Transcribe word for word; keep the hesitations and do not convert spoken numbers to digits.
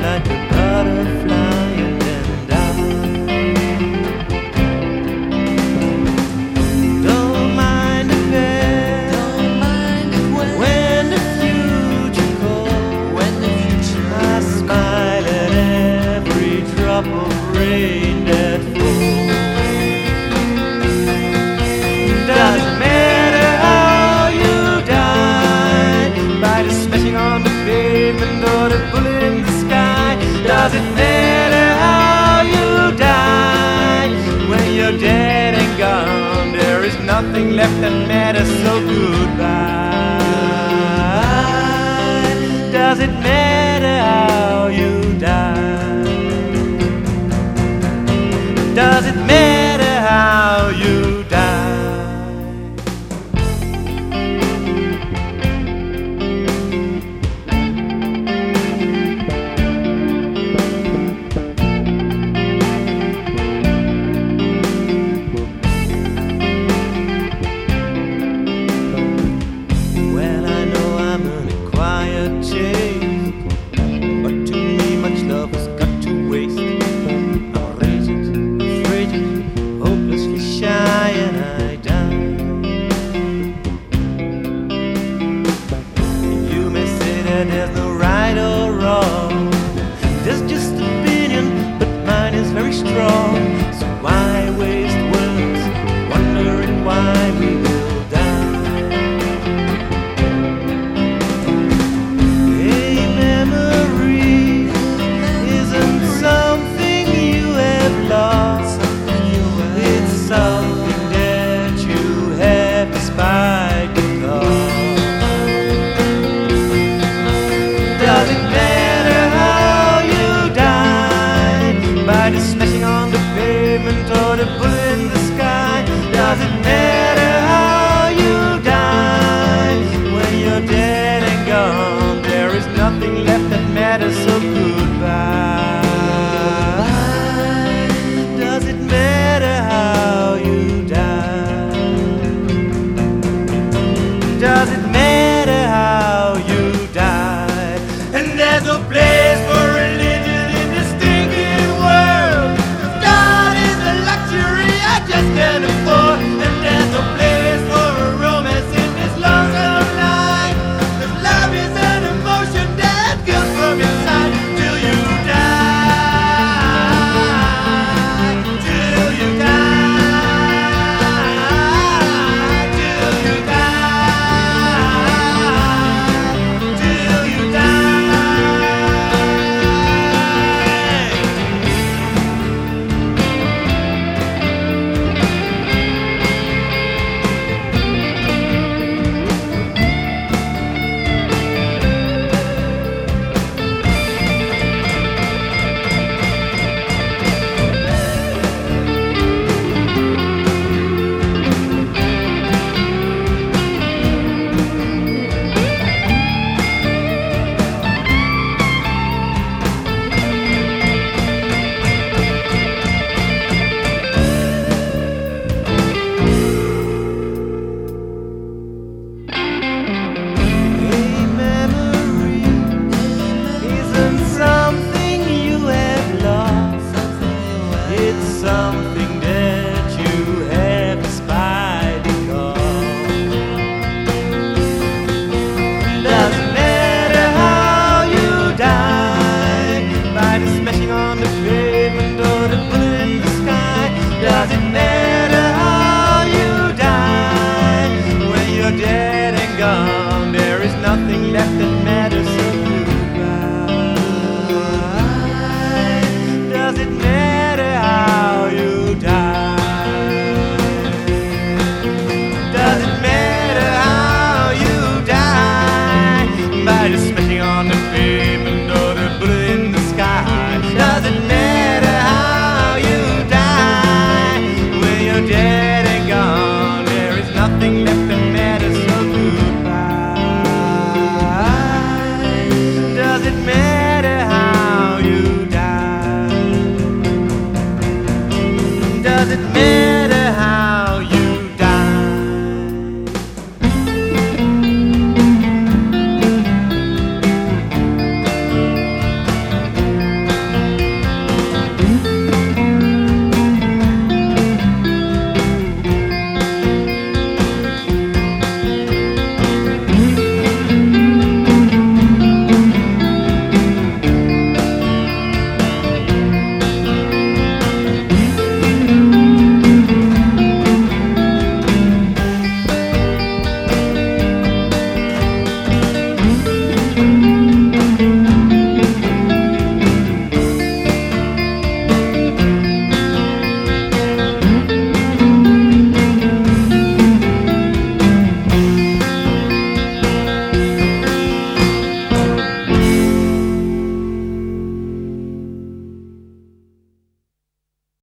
like a butterfly and then die. Don't mind a bit, Don't mind it when, when the future calls. when the future I smile at every drop of rain that falls. Doesn't matter how you die, by the smashing on the pavement or the bullet in the sky. Doesn't matter how you die, when you're dead and gone, there is nothing left that matters, so goodbye. Does it matter how you die? Does it matter how you die? Well, I know I'm an acquired taste, but to me much love has got to waste. I'm raging, frigid, hopelessly shy, and I die. You may say that there's no right or wrong, there's just opinion, but mine is very strong. So why waste words wondering why we will die? A memory isn't something you have lost. It's something that you have despite the cost. Does it matter how you die, by the smashing on the pavement or the bullet in the sky? Does it matter how you die, when you're dead and gone, there is nothing left that matters, so goodbye.